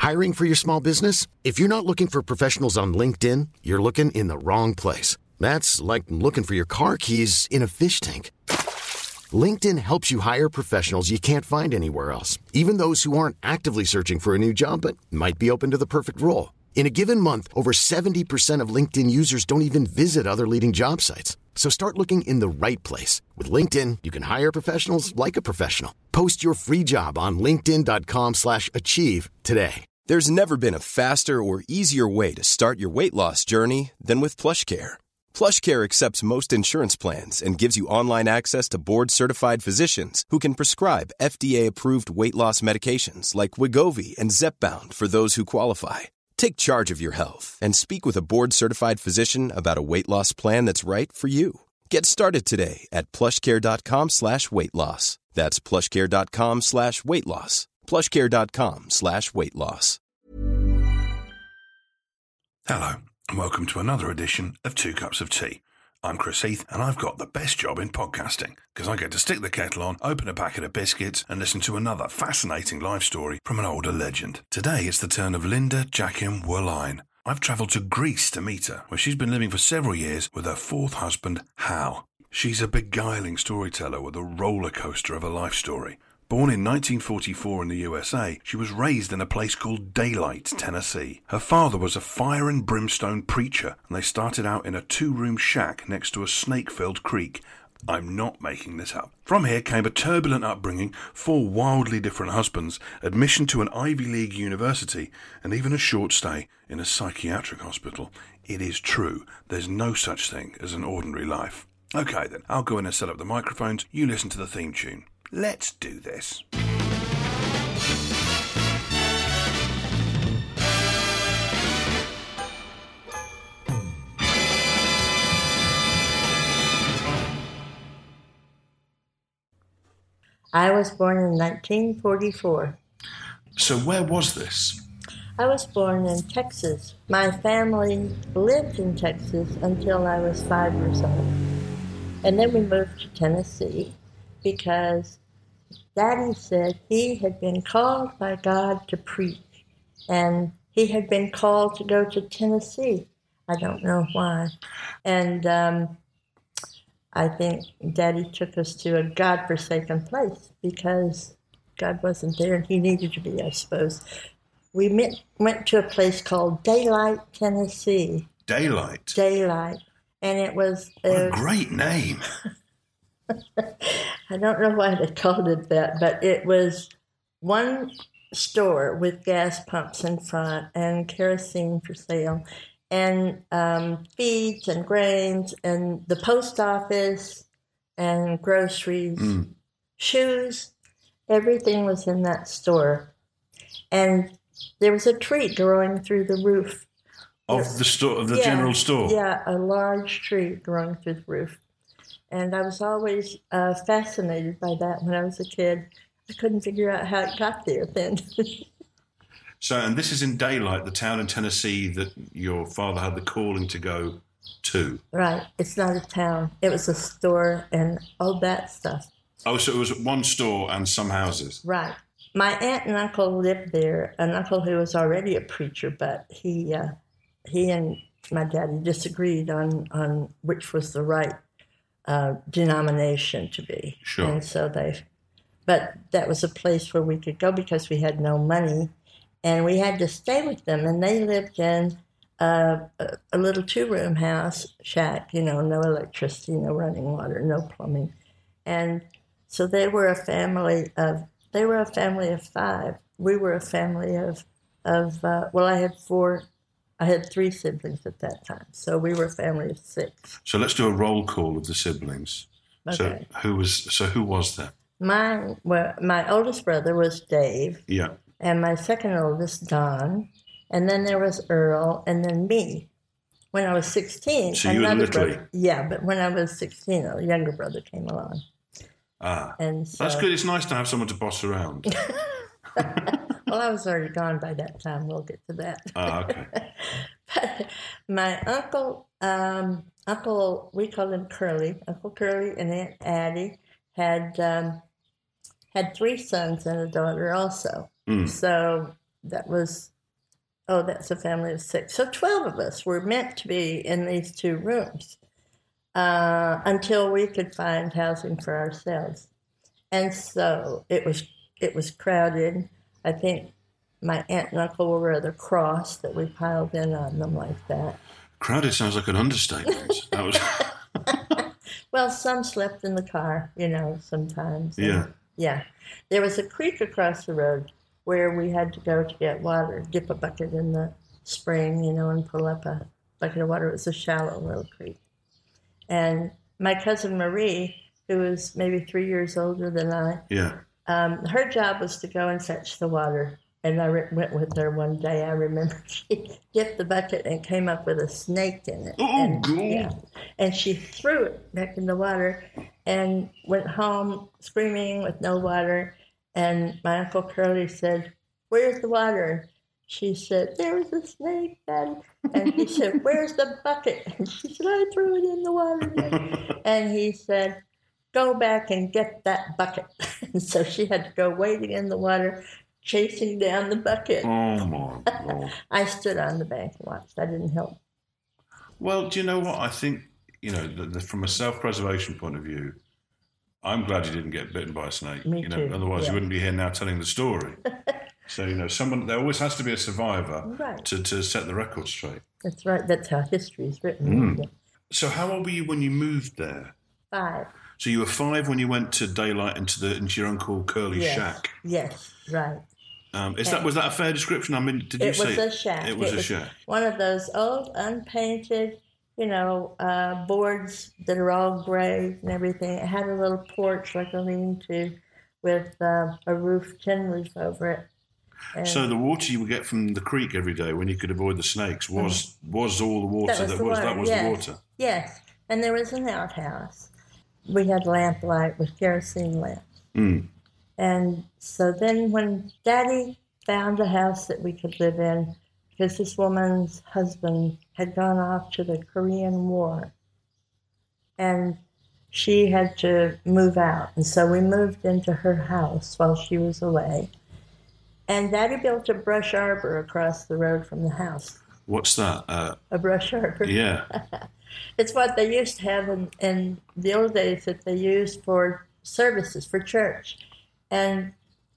Hiring for your small business? If you're not looking for professionals on LinkedIn, you're looking in the wrong place. That's like looking for your car keys in a fish tank. LinkedIn helps you hire professionals you can't find anywhere else, even those who aren't actively searching for a new job but might be open to the perfect role. In a given month, over 70% of LinkedIn users don't even visit other leading job sites. So start looking in the right place. With LinkedIn, you can hire professionals like a professional. Post your free job on linkedin.com/achieve today. There's never been a faster or easier way to start your weight loss journey than with PlushCare. PlushCare accepts most insurance plans and gives you online access to board-certified physicians who can prescribe FDA-approved weight loss medications like Wegovy and Zepbound for those who qualify. Take charge of your health and speak with a board-certified physician about a weight loss plan that's right for you. Get started today at plushcare.com/weight loss. That's plushcare.com/weight loss. plushcare.com/weight loss. Hello, and welcome to another edition of Two Cups of Tea. I'm Chris Heath, and I've got the best job in podcasting, because I get to stick the kettle on, open a packet of biscuits, and listen to another fascinating life story from an older legend. Today, it's the turn of Linda Jackim Werlein. I've travelled to Greece to meet her, where she's been living for several years with her fourth husband, Hal. She's a beguiling storyteller with a roller coaster of a life story. Born in 1944 in the USA, she was raised in a place called Daylight, Tennessee. Her father was a fire and brimstone preacher, and they started out in a two-room shack next to a snake-filled creek. I'm not making this up. From here came a turbulent upbringing, 4 wildly different husbands, admission to an Ivy League university, and even a short stay in a psychiatric hospital. It is true, there's no such thing as an ordinary life. Okay then, I'll go in and set up the microphones, you listen to the theme tune. Let's do this. I was born in 1944. So where was this? I was born in Texas. My family lived in Texas until I was 5 years old. And then we moved to Tennessee because Daddy said he had been called by God to preach. And he had been called to go to Tennessee. I don't know why. And I think Daddy took us to a God-forsaken place because God wasn't there and he needed to be, I suppose. We went to a place called Daylight, Tennessee. Daylight? Daylight. And it was... What a great name. I don't know why they called it that, but it was one store with gas pumps in front and kerosene for sale. And feeds and grains and the post office and groceries, shoes, everything was in that store. And there was a tree growing through the roof. Of the store, of the general store? Yeah, a large tree growing through the roof. And I was always fascinated by that when I was a kid. I couldn't figure out how it got there then. So, and this is in Daylight, the town in Tennessee that your father had the calling to go to. Right. It's not a town. It was a store and all that stuff. Oh, so it was one store and some houses. Right. My aunt and uncle lived there, an uncle who was already a preacher, but he and my daddy disagreed on which was the right denomination to be. Sure. And so but that was a place where we could go because we had no money. And we had to stay with them, and they lived in a little 2-room house, shack, no electricity, no running water, no plumbing. And so they were a family of 5. We were a family of I had 3 siblings at that time, so we were a family of 6. So let's do a roll call of the siblings. Okay. So who was that? My oldest brother was Dave. Yeah. And my second oldest, Don, and then there was Earl, and then me. When I was 16, so you were little. Brother, yeah, but when I was 16, a younger brother came along. And so, that's good. It's nice to have someone to boss around. Well, I was already gone by that time. We'll get to that. Okay. But my uncle, we called him Curly. Uncle Curly and Aunt Addie had 3 sons and a daughter also. So that was Oh, that's a family of 6. So 12 of us were meant to be in these 2 rooms until we could find housing for ourselves. And so it was crowded. I think my aunt and uncle were rather cross that we piled in on them like that. Crowded sounds like an understatement. That was... Well, some slept in the car, sometimes. Yeah. Yeah. There was a creek across the road where we had to go to get water, dip a bucket in the spring, and pull up a bucket of water. It was a shallow little creek. And my cousin Marie, who was maybe 3 years older than I, her job was to go and fetch the water. And I went with her one day. I remember she dipped the bucket and came up with a snake in it. Oh, God. Yeah. And she threw it back in the water and went home screaming with no water. And my Uncle Curly said, "Where's the water?" She said, "There was a snake, Daddy." And he said, "Where's the bucket?" And she said, "I threw it in the water, Daddy." And he said, "Go back and get that bucket." And so she had to go wading in the water, chasing down the bucket. Oh, my God. I stood on the bank and watched. I didn't help. Well, do you know what? I think, from a self-preservation point of view, I'm glad you didn't get bitten by a snake. Me too. Otherwise you wouldn't be here now telling the story. So, there always has to be a survivor to set the record straight. That's right. That's how history is written. Mm. So how old were you when you moved there? 5. So you were 5 when you went to Daylight into your Uncle Curly's shack? Yes, right. Was that a fair description? I mean, did you say... It was a shack. It was a shack. One of those old, unpainted, boards that are all gray and everything. It had a little porch like a lean-to with a tin roof over it. And so the water you would get from the creek every day when you could avoid the snakes was all the water that was the water? Yes, and there was an outhouse. We had lamplight with kerosene lamps. Mm. And so then when Daddy found a house that we could live in, because this woman's husband had gone off to the Korean War, and she had to move out. And so we moved into her house while she was away. And Daddy built a brush arbor across the road from the house. What's that? A brush arbor. Yeah. It's what they used to have in the old days that they used for services, for church. And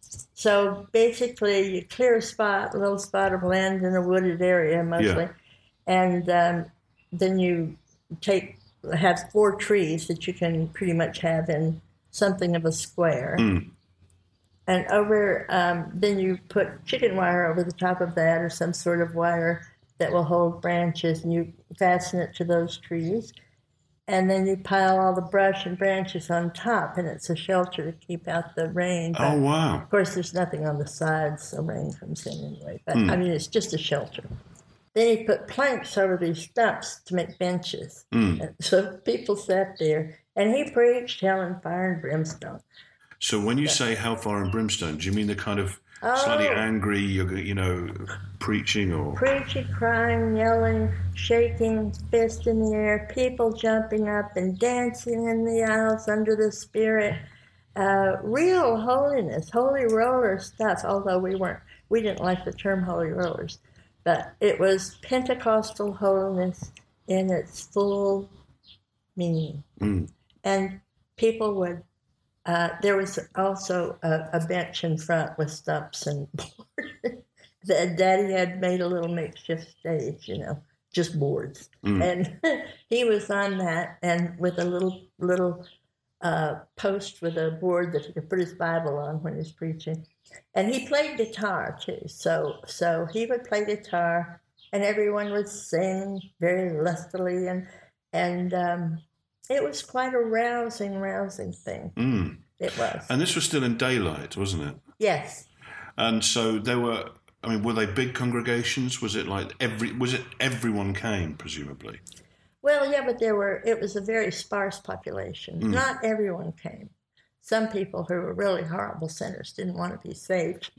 so basically you clear a little spot of land in a wooded area mostly, and then you have 4 trees that you can pretty much have in something of a square. Mm. And then you put chicken wire over the top of that or some sort of wire that will hold branches, and you fasten it to those trees. And then you pile all the brush and branches on top, and it's a shelter to keep out the rain. But, oh, wow. Of course, there's nothing on the sides, so rain comes in anyway. But, it's just a shelter. Then you put planks over these stumps to make benches. Mm. So people sat there, and he preached hell and fire and brimstone. So when you say hellfire and brimstone, do you mean the kind of slightly angry, preaching or... Preaching, crying, yelling, shaking, fist in the air, people jumping up and dancing in the aisles under the Spirit. Real holiness, holy roller stuff, although we didn't like the term holy rollers. But it was Pentecostal holiness in its full meaning. Mm. And people would... there was also a bench in front with stumps and boards. Daddy had made a little makeshift stage, just boards. Mm. And he was on that, and with a little post with a board that he could put his Bible on when he was preaching. And he played guitar, too. So he would play guitar, and everyone would sing very lustily, and it was quite a rousing thing. Mm. It was. And this was still in Daylight, wasn't it? Yes. And so were they big congregations? Was it everyone came, presumably? Well, yeah, but it was a very sparse population. Mm. Not everyone came. Some people who were really horrible sinners didn't want to be saved.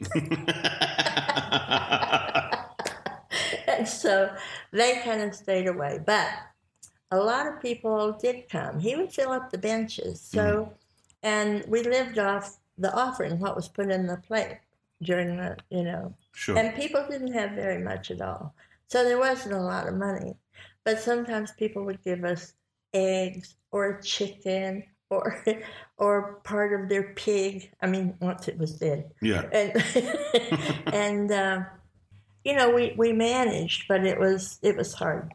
And so they kind of stayed away. But a lot of people did come. He would fill up the benches. So, and we lived off the offering, what was put in the plate. during the, Sure. and people didn't have very much at all. So there wasn't a lot of money. But sometimes people would give us eggs or a chicken or part of their pig. I mean, once it was dead. Yeah. And we managed, but it was hard.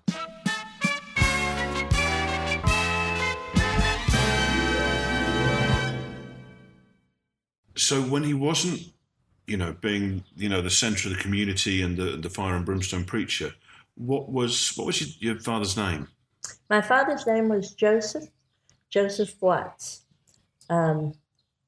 So when he wasn't, being, the centre of the community and the fire and brimstone preacher, what was your father's name? My father's name was Joseph Watts. But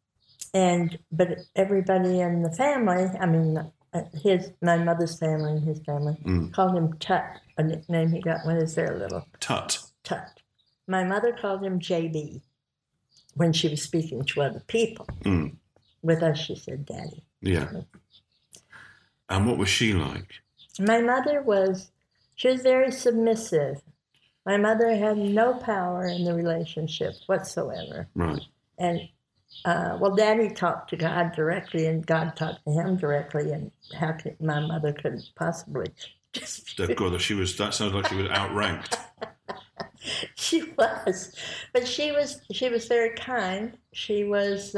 everybody in the family, my mother's family and his family, called him Tut, a nickname he got when he was very little. Tut. My mother called him JB when she was speaking to other people. With us, she said Daddy. Yeah. And what was she like? My mother she was very submissive. My mother had no power in the relationship whatsoever. Right. And, Daddy talked to God directly, and God talked to him directly, and my mother couldn't possibly dispute. God, that sounds like she was outranked. She was. But she was very kind. She was,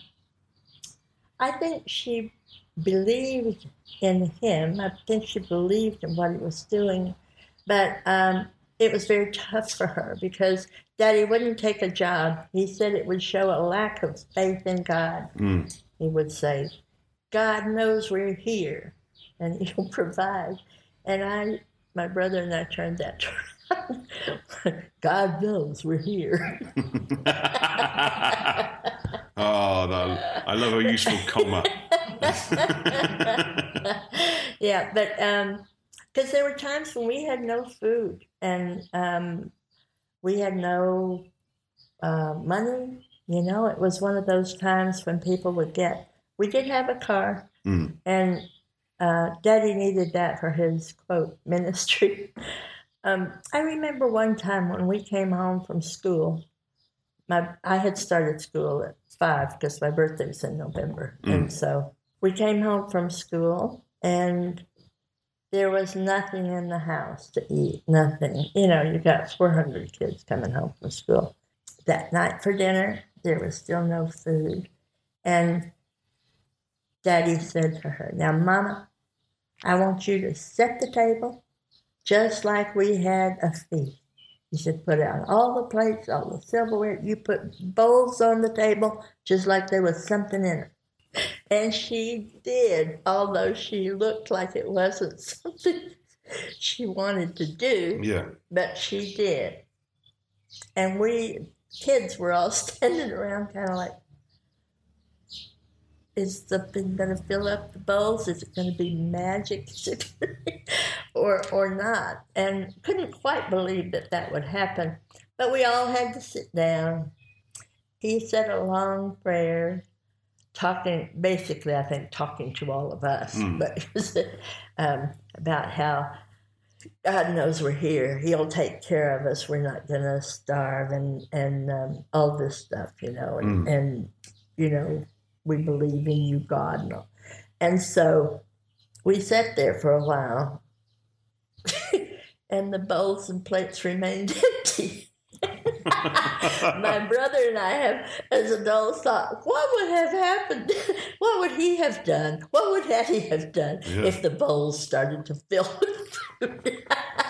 I think she believed in him. I think she believed in what he was doing. But it was very tough for her because Daddy wouldn't take a job. He said it would show a lack of faith in God. He would say, God knows we're here and he'll provide. And my brother and I turned that around. God knows we're here. I love a useful comma. Yeah, but because there were times when we had no food and we had no money. It was one of those times when people we did have a car, and Daddy needed that for his, quote, ministry. I remember one time when we came home from school, I had started school at 5 because my birthday was in November. And so we came home from school and there was nothing in the house to eat, nothing. You got 400 kids coming home from school. That night for dinner, there was still no food. And Daddy said to her, now, Mama, I want you to set the table just like we had a feast. He said, put out all the plates, all the silverware. You put bowls on the table just like there was something in it. And she did, although she looked like it wasn't something she wanted to do. Yeah. But she did. And we kids were all standing around kind of like, is something going to fill up the bowls? Is it going to be magic? or not? And couldn't quite believe that would happen. But we all had to sit down. He said a long prayer, talking to all of us, but it was about how God knows we're here. He'll take care of us. We're not going to starve and all this stuff, and we believe in you, God. And so we sat there for a while, and the bowls and plates remained empty. My brother and I as adults, thought, what would have happened? What would he have done? What would Hattie have done if the bowls started to fill with food?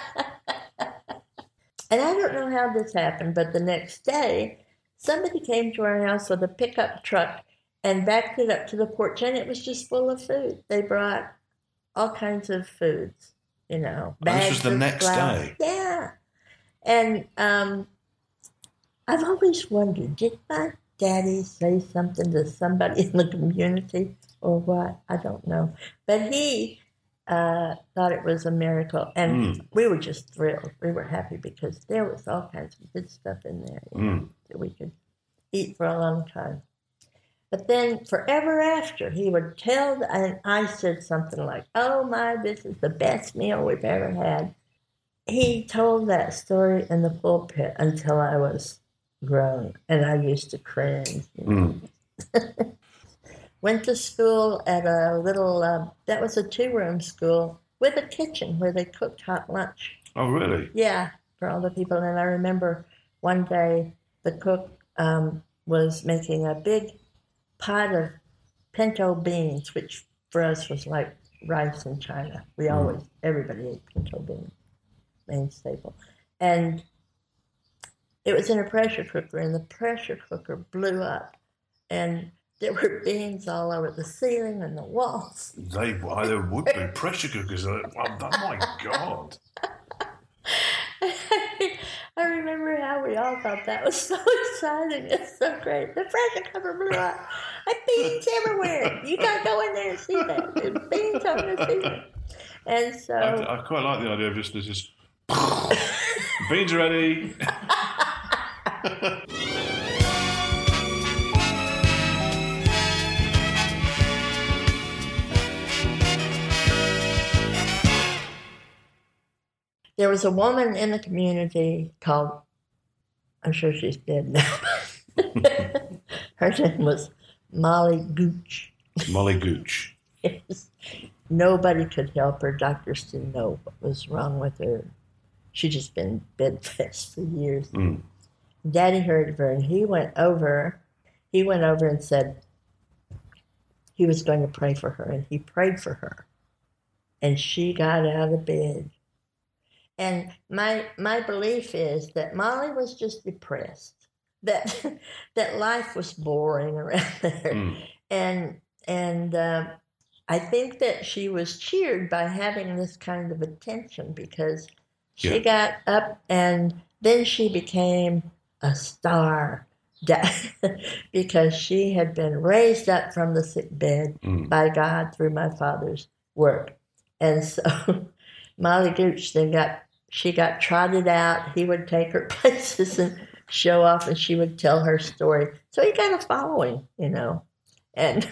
And I don't know how this happened, but the next day, somebody came to our house with a pickup truck and backed it up to the porch, and it was just full of food. They brought all kinds of foods, bags. This was the next day? Yeah. And I've always wondered, did my daddy say something to somebody in the community or what? I don't know. But he thought it was a miracle, and we were just thrilled. We were happy because there was all kinds of good stuff in there that we could eat for a long time. But then forever after, he would tell, and I said something like, oh my, this is the best meal we've ever had. He told that story in the pulpit until I was grown, and I used to cringe. Went to school at a little, that was a 2-room school with a kitchen where they cooked hot lunch. Oh, really? Yeah, for all the people. And I remember one day the cook was making a big pot of pinto beans, which for us was like rice in China. Everybody ate pinto beans, main staple. And it was in a pressure cooker, and the pressure cooker blew up. And there were beans all over the ceiling and the walls. There would be pressure cookers. Oh my God. I remember how we all thought that was so exciting. It's so great. The pressure cooker blew up. Beans everywhere. You got to go in there and see that. There's beans on the ceiling. And so... I quite like the idea of just beans are ready. There was a woman in the community called, I'm sure she's dead now. Her name was Molly Gooch. Molly Gooch. Yes. Nobody could help her. Doctors didn't know what was wrong with her. She'd just been bedfast for years. Mm. Daddy heard of her, and he went over and said he was going to pray for her, and he prayed for her. And she got out of bed. And my belief is that Molly was just depressed, that life was boring around there. Mm. And I think that she was cheered by having this kind of attention, because she got up and then she became a star because she had been raised up from the sick bed by God through my father's work. And so Molly Gooch then she got trotted out. He would take her places and show off, and she would tell her story. So he got a following, and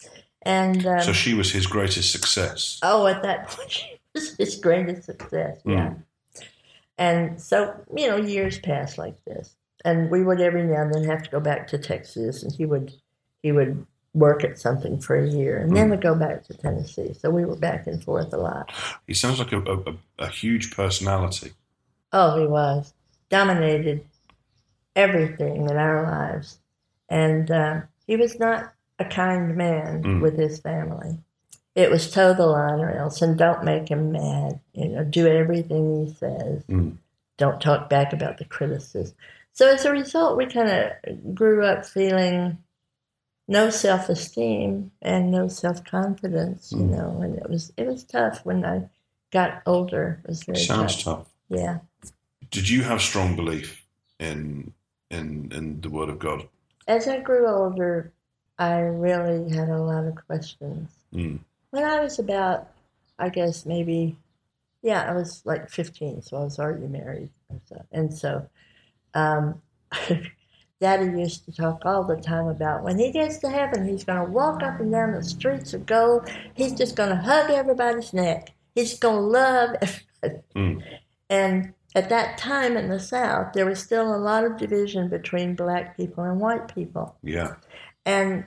so she was his greatest success. Oh, at that point, she was his greatest success. Yeah. And so, years passed like this, and we would every now and then have to go back to Texas, and he would work at something for a year, and then we'd go back to Tennessee. So we were back and forth a lot. He sounds like a huge personality. Oh, he was. Dominated everything in our lives. And he was not a kind man with his family. It was toe the line or else, and don't make him mad. Do everything he says. Don't talk back about the criticism. So as a result, we kind of grew up feeling no self-esteem and no self-confidence, and it was tough when I got older. It was very Sounds tough. Yeah. Did you have strong belief in the Word of God? As I grew older, I really had a lot of questions. When I was about, I guess maybe, I was like 15, so I was already married. And so Daddy used to talk all the time about when he gets to heaven, he's going to walk up and down the streets of gold. He's just going to hug everybody's neck. He's going to love everybody. And at that time in the South, there was still a lot of division between black people and white people. Yeah. And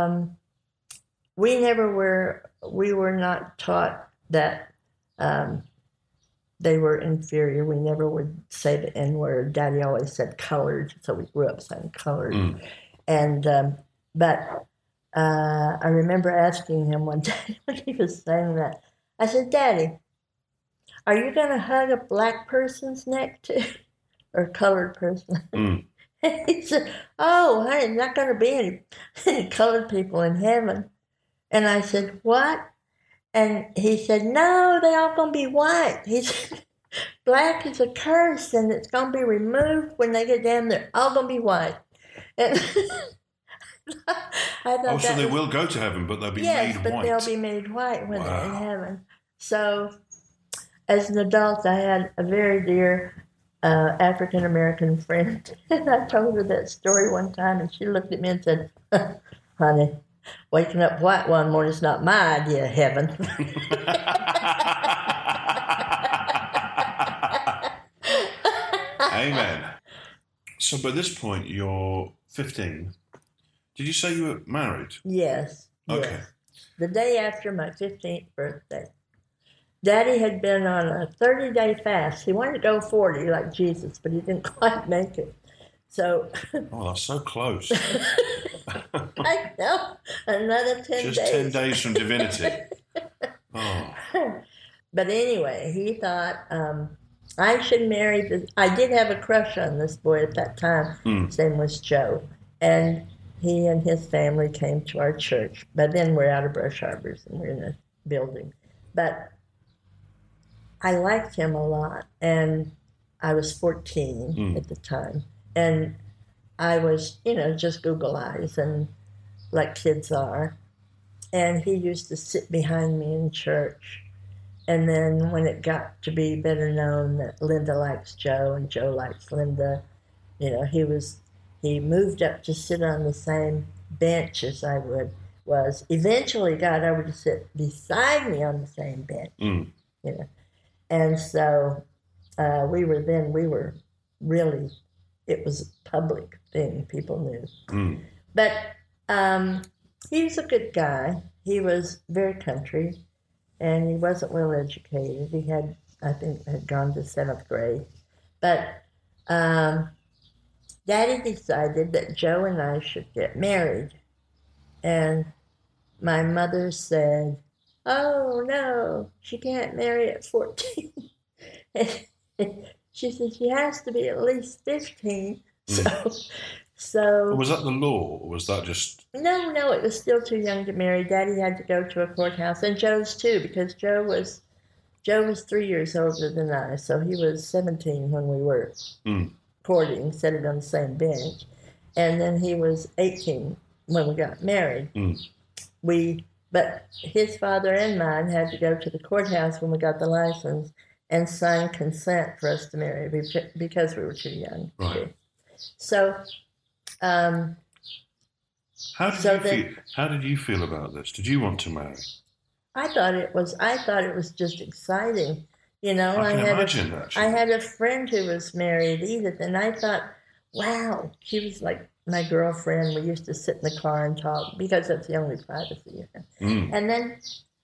we were not taught that they were inferior. We never would say the N-word. Daddy always said colored, so we grew up saying colored. And but I remember asking him one day when he was saying that, I said, Daddy, are you going to hug a black person's neck too? Or a colored person? He said, oh, honey, there's not going to be any colored people in heaven. And I said, what? And he said, no, they all going to be white. He said, black is a curse, and it's going to be removed when they get down there. All going to be white. And I thought so they will go to heaven, but they'll be made white. Yes, but they'll be made white when they're in heaven. So as an adult, I had a very dear African-American friend, and I told her that story one time, and she looked at me and said, honey, waking up white one morning is not my idea of heaven. Amen. So by this point, you're 15. Did you say you were married? Yes. Okay. Yes. The day after my 15th birthday. Daddy had been on a 30-day fast. He wanted to go 40 like Jesus, but he didn't quite make it. So, Oh, that's so close. I know, another 10 days. Just 10 days from divinity. Oh. But anyway, he thought I should marry I did have a crush on this boy at that time. His name was Joe. And he and his family came to our church. But then we're out of Brush Arbors and we're in a building. But I liked him a lot. And I was 14 at the time. And I was, just Google eyes and like kids are. And he used to sit behind me in church. And then when it got to be better known that Linda likes Joe and Joe likes Linda, he moved up to sit on the same bench as I was. Eventually got over to sit beside me on the same bench, And so we were really, it was a public thing, people knew. But he was a good guy. He was very country, and he wasn't well educated. He had gone to 7th grade. But Daddy decided that Joe and I should get married. And my mother said, "Oh, no, she can't marry at 14. She said she has to be at least 15. So Was that the law, or was that just... No, it was still too young to marry. Daddy had to go to a courthouse, and Joe's too, because Joe was 3 years older than I, so he was 17 when we were courting, sitting on the same bench, and then he was 18 when we got married. But his father and mine had to go to the courthouse when we got the license and sign consent for us to marry because we were too young. Right. So... How did you feel about this? Did you want to marry? I thought it was just exciting. I can imagine, actually. I had a friend who was married, Edith, and I thought, wow, she was like my girlfriend. We used to sit in the car and talk because that's the only privacy you have. And then,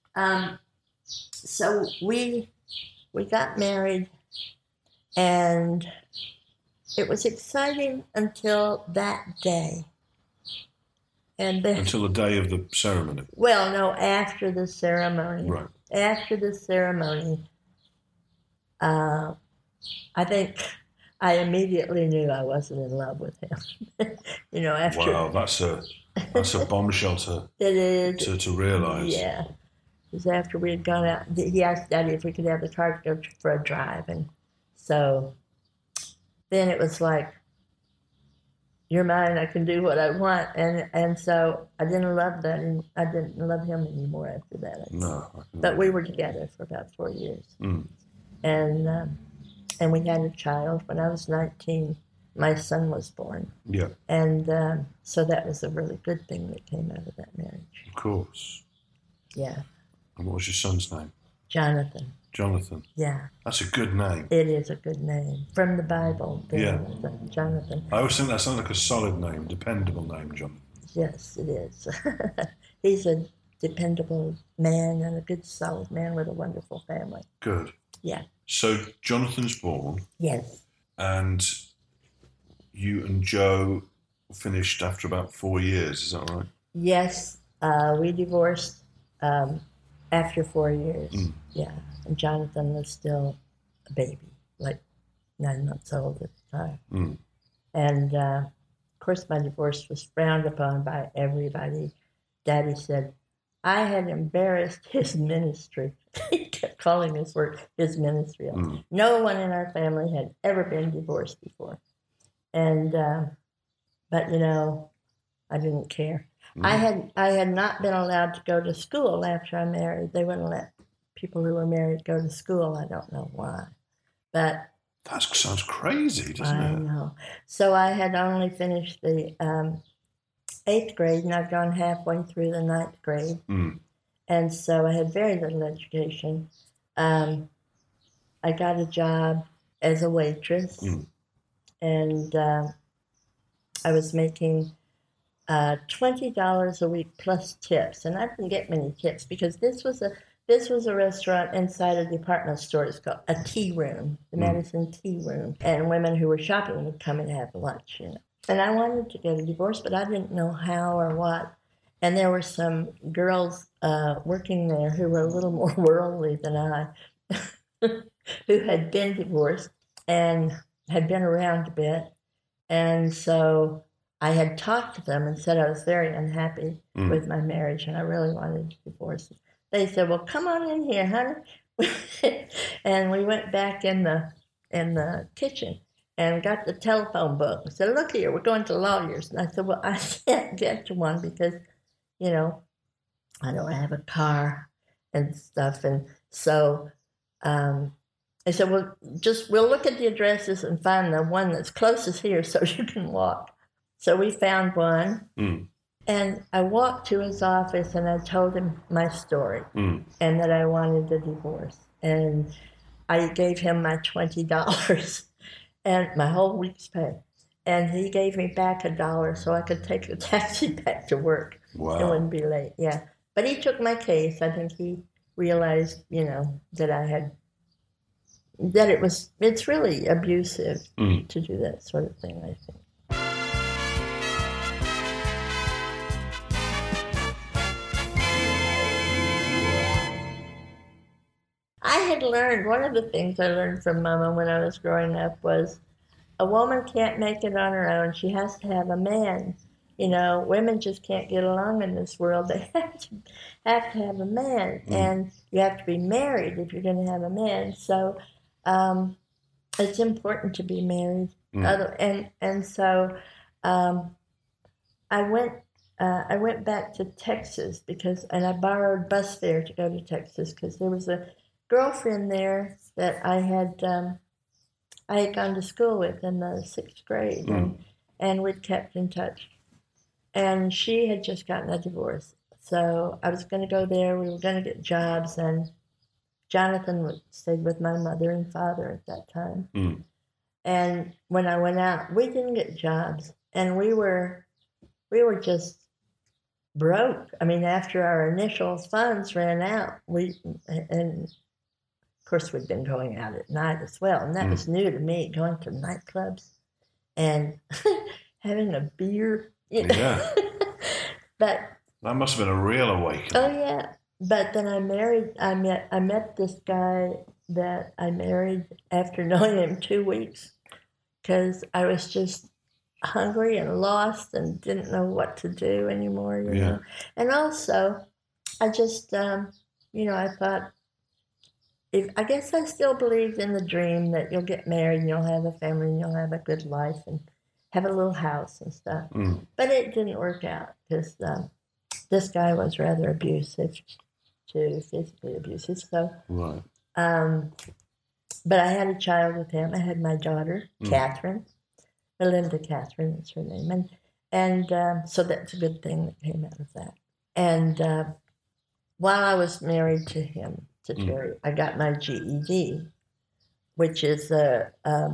so we got married, and it was exciting until that day. And then, until the day of the ceremony? Well, no, after the ceremony. Right. After the ceremony, I think I immediately knew I wasn't in love with him. After... Wow, that's a bombshell to... It is. To realise. Yeah. Because after we had gone out, he asked Daddy if we could have the car to go for a drive. And so... Then it was like, you're mine, I can do what I want. And so I didn't love that, and I didn't love him anymore after that. No. But we were together for about 4 years. And we had a child. When I was 19, my son was born. Yeah. And so that was a really good thing that came out of that marriage. Of course. Yeah. And what was your son's name? Jonathan. Jonathan. Yeah. That's a good name. It is a good name. From the Bible. Yeah. Jonathan. I always think that sounds like a solid name, dependable name, Jonathan. Yes, it is. He's a dependable man and a good, solid man with a wonderful family. Good. Yeah. So Jonathan's born. Yes. And you and Joe finished after about 4 years, is that right? Yes. We divorced after 4 years. Yeah. And Jonathan was still a baby, like 9 months old at the time. And, of course, my divorce was frowned upon by everybody. Daddy said, I had embarrassed his ministry. He kept calling his work his ministry. No one in our family had ever been divorced before. And, but, I didn't care. I had not been allowed to go to school after I married. They wouldn't let people who were married go to school. I don't know why. But that sounds crazy, doesn't it? I know. So I had only finished the 8th grade, and I've gone halfway through the 9th grade. And so I had very little education. I got a job as a waitress, and I was making $20 a week plus tips, and I didn't get many tips because this was a restaurant inside a department store. It's called a tea room, the Madison Tea Room, and women who were shopping would come and have lunch. And I wanted to get a divorce, but I didn't know how or what. And there were some girls working there who were a little more worldly than I, who had been divorced and had been around a bit. And so I had talked to them and said I was very unhappy with my marriage and I really wanted to divorce. They said, well, come on in here, honey. And we went back in the kitchen and got the telephone book and said, look here, we're going to lawyers. And I said, well, I can't get to one because, I don't have a car and stuff. And so I said, well, we'll look at the addresses and find the one that's closest here so you can walk. So we found one. And I walked to his office and I told him my story and that I wanted a divorce. And I gave him my $20 and my whole week's pay. And he gave me back $1 so I could take a taxi back to work. Wow. It wouldn't be late, yeah. But he took my case. I think he realized, that it's really abusive to do that sort of thing, I think. I had learned, one of the things I learned from Mama when I was growing up was a woman can't make it on her own. She has to have a man. Women just can't get along in this world. They have to have a man. And you have to be married if you're going to have a man. So it's important to be married. And so I went back to Texas and I borrowed bus fare to go to Texas because there was a girlfriend there that I had gone to school with in the 6th grade, and we'd kept in touch. And she had just gotten a divorce. So I was going to go there. We were going to get jobs, and Jonathan stayed with my mother and father at that time. And when I went out, we didn't get jobs, and we were just broke. I mean, after our initial funds ran out, and of course we'd been going out at night as well, and that was new to me, going to nightclubs and having a beer. Yeah. But that must have been a real awakening. Oh yeah. But then I met this guy that I married after knowing him 2 weeks because I was just hungry and lost and didn't know what to do anymore, you know. And also, I just, I thought, I guess I still believed in the dream that you'll get married and you'll have a family and you'll have a good life and have a little house and stuff. But it didn't work out because this guy was rather abusive, too, physically abusive. So, right. But I had a child with him. I had my daughter, Catherine. Melinda Catherine is her name. And so that's a good thing that came out of that. And while I was married to him, to Terry, I got my GED, which is a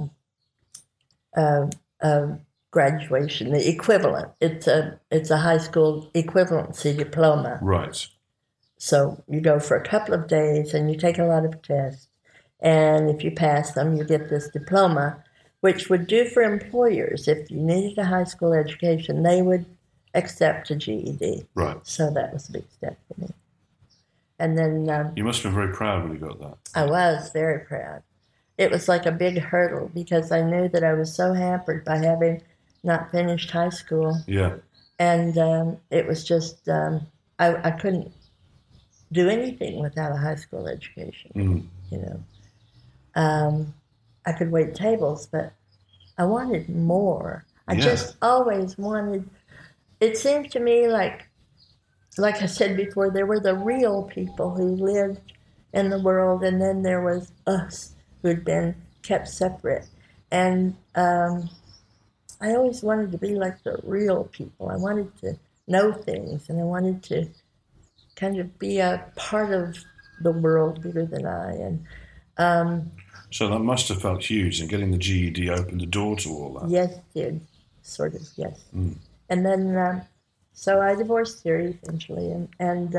graduation, the equivalent. It's a high school equivalency diploma. Right. So you go for a couple of days and you take a lot of tests. And if you pass them, you get this diploma, which would do for employers. If you needed a high school education, they would accept a GED. Right. So that was a big step for me. And then... you must have been very proud when you got that. I was very proud. It was like a big hurdle because I knew that I was so hampered by having not finished high school. Yeah. And it was just, I couldn't do anything without a high school education, you know. I could wait tables, but I wanted more. I just always wanted, it seemed to me like I said before, there were the real people who lived in the world, and then there was us who'd been kept separate. And I always wanted to be like the real people. I wanted to know things, and I wanted to kind of be a part of the world bigger than I. And so that must have felt huge, and getting the GED opened the door to all that. Yes, it did. Sort of, yes. And then So I divorced Terry eventually. And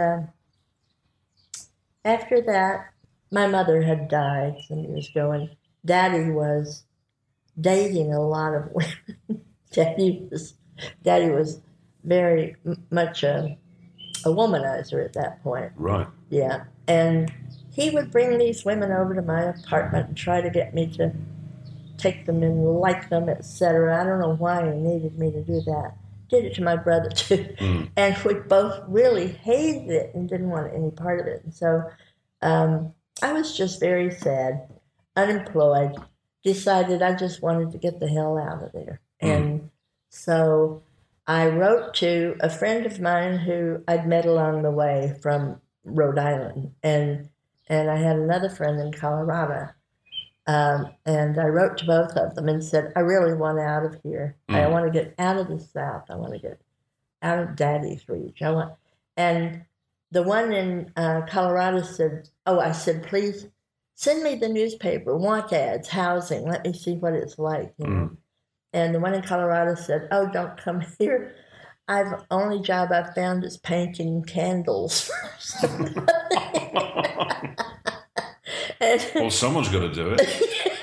after that, my mother had died some years ago, and Daddy was dating a lot of women. Daddy was very much a womanizer at that point. Right. Yeah. And he would bring these women over to my apartment and try to get me to take them and like them, etc. I don't know why he needed me to do that. Did it to my brother, too. And we both really hated it and didn't want any part of it. And so I was just very sad, unemployed, decided I just wanted to get the hell out of there. And so I wrote to a friend of mine who I'd met along the way from Rhode Island, and I had another friend in Colorado, and I wrote to both of them and said, I really want out of here. I want to get out of the South. I want to get out of Daddy's reach. And the one in Colorado said, I said, please send me the newspaper, want ads, housing. Let me see what it's like. You know? And the one in Colorado said, don't come here. Only job I've found is painting candles. Well, someone's got to do it.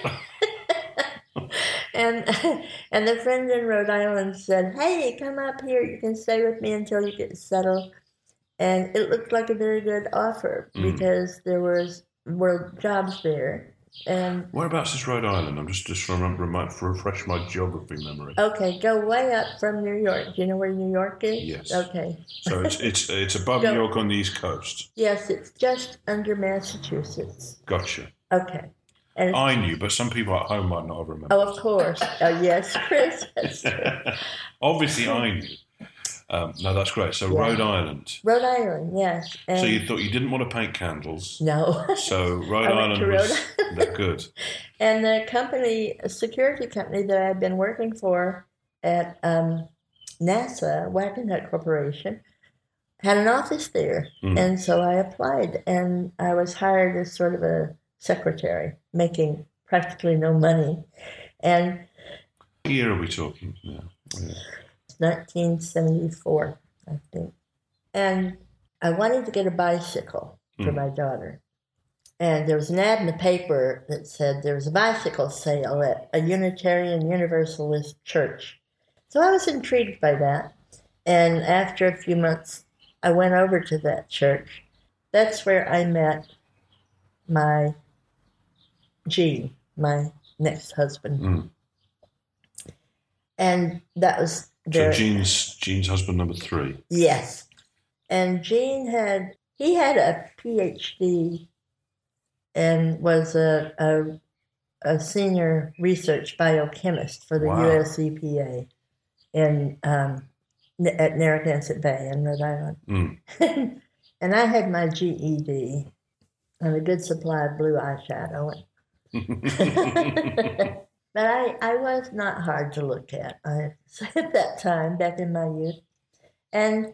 And the friend in Rhode Island said, hey, come up here. You can stay with me until you get settled. And it looked like a very good offer because there were jobs there. And whereabouts is Rhode Island? I'm just trying to refresh my geography memory. Okay, go way up from New York. Do you know where New York is? Yes. Okay. So it's above New York on the East Coast. Yes, it's just under Massachusetts. Gotcha. Okay. And I knew, but some people at home might not have remembered. Oh, of course. Yes, Chris. That's true. Obviously, I knew. No, that's great. So Rhode Island. Rhode Island, yes. And so you thought you didn't want to paint candles. No. So Rhode Island was good. And the company, a security company that I'd been working for at NASA, Wackenhut Corporation, had an office there. And so I applied, and I was hired as sort of a secretary, making practically no money. And what year are we talking now? 1974, I think. And I wanted to get a bicycle for my daughter. And there was an ad in the paper that said there was a bicycle sale at a Unitarian Universalist church. So I was intrigued by that. And after a few months, I went over to that church. That's where I met my Gene, my next husband. And that was so Gene's husband number 3. Yes. And Gene had a PhD and was a senior research biochemist for the US EPA at Narragansett Bay in Rhode Island. And I had my GED and a good supply of blue eyeshadow. But I was not hard to look at at that time, back in my youth. And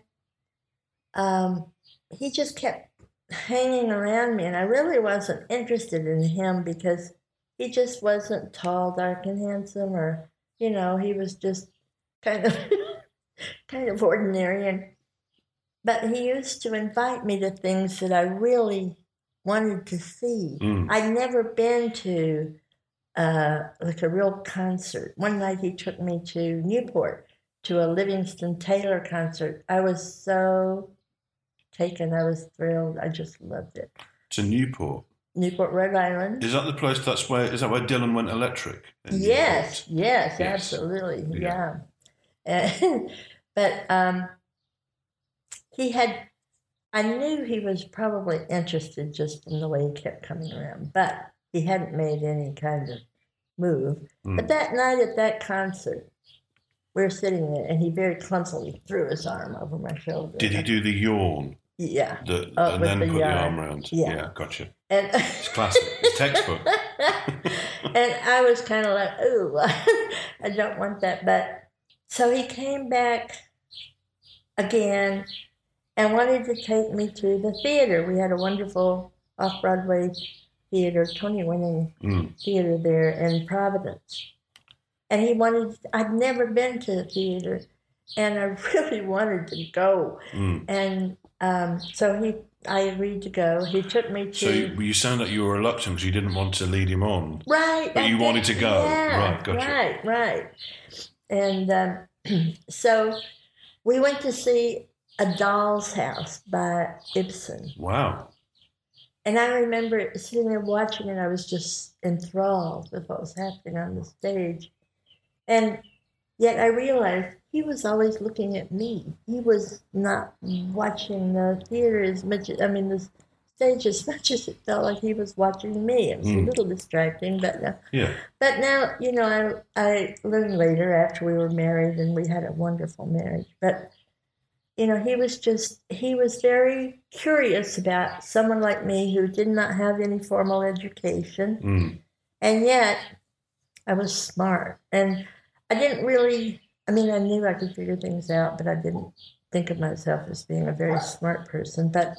he just kept hanging around me, and I really wasn't interested in him because he just wasn't tall, dark, and handsome, or, he was just kind of ordinary. But he used to invite me to things that I really wanted to see. I'd never been to like a real concert. One night he took me to Newport to a Livingston Taylor concert. I was so taken. I was thrilled. I just loved it. To Newport, Rhode Island. Is that the place? Is that where Dylan went electric? Yes, absolutely, yeah. But he had. I knew he was probably interested just in the way he kept coming around, but he hadn't made any kind of move. But that night at that concert, we were sitting there, and he very clumsily threw his arm over my shoulder. Did he do the yawn? Yeah. And then put the arm around? Yeah, gotcha. And it's classic. It's textbook. And I was kind of like, ooh, I don't want that. But so he came back again and wanted to take me to the theater. We had a wonderful off-Broadway theater, Tony-winning theater there in Providence. And I'd never been to the theater, And I really wanted to go. And so I agreed to go. He took me to... So you sound like you were reluctant because you didn't want to lead him on. Right. But you wanted to go. Yeah, right, gotcha. Right. And so we went to see A Doll's House by Ibsen. Wow. And I remember sitting there watching it. I was just enthralled with what was happening on the stage. And yet I realized he was always looking at me. He was not watching the theater as much, the stage as much as it felt like he was watching me. It was a little distracting, but But now, I learned later after we were married, and we had a wonderful marriage, but he was very curious about someone like me who did not have any formal education. And yet I was smart. And I didn't really, I knew I could figure things out, but I didn't think of myself as being a very smart person. But